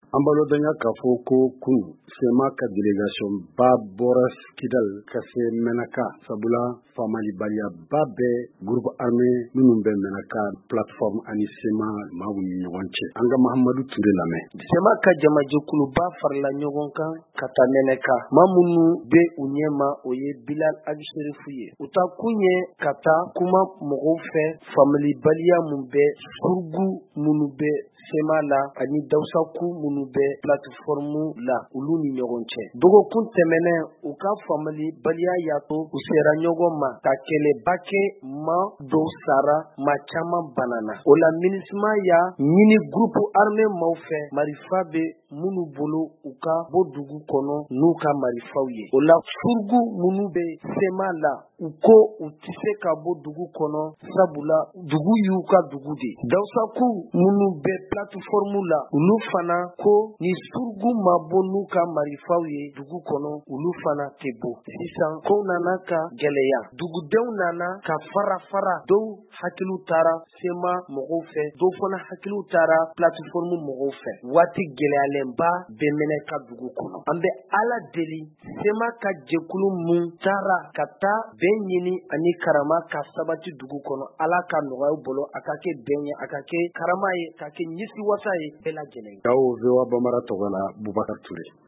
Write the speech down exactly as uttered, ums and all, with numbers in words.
An balo daɲa k'a fɔ ko kun sema ka délégation ba bɔra Kidal ka se Menaka sabula faamalibaliya ba bɛ groupe armé minnu bɛ Menaka plateforme ani sema maaw ni ɲɔgɔn cɛ. An ka Mahamadu Ture lamɛn. Sema ka jamajɛkuluba farala ɲɔgɔn kan ka taa Menaka. Maa minnu bɛ u ɲɛma o ye Bilal Agisherifu ye. U ta kun ye ka taa kuma mɔgɔw fɛ faamalibaliya mun bɛ surugu minnu bɛ Sema la ani Dawusaku minnu bɛ plateforme la olu ni ɲɔgɔn cɛ. Dɔgɔkun tɛmɛnen u ka faamalibaliya y'a to u sera ɲɔgɔn ma ka kɛlɛba kɛ maa dɔw sara maa caman banana. O la MINUSMA y'a ɲini groupe armé maaw fɛ marifa bɛ minnu bolo u ka bɔ dugu kɔnɔ n'u ka marifaw ye. O la furugu minnu bɛ Sema la u ko u tɛ se ka bɔ dugu kɔnɔ sabula dugu y'u ka dugu de. Dawusaku minnu bɛ plateforme la olu fana ko ni surugu ma bɔ n'u ka marifaw ye dugu kɔnɔ olu fana tɛ bɔ. Sisan ko nana ka gɛlɛya. Dugudenw nana ka fara fara. Dɔw hakiliw taara Sema mɔgɔw fɛ, dɔw fana hakiliw taara plateforme mɔgɔw fɛ. Waati gɛlɛyalenba bɛ Menaka dugu kɔnɔ. An bɛ Ala deli Sema ka jɛkulu mun taara ka taa bɛn ɲini ani karama ka sabati dugu kɔnɔ. Ala ka nɔgɔya bolo a ka kɛ bɛn ye, a ka kɛ karama ye, a ka kɛ ɲisi wasa ye bɛɛ lajɛlen. Aw V O A Bambara tɔgɔ la Bubakar Ture.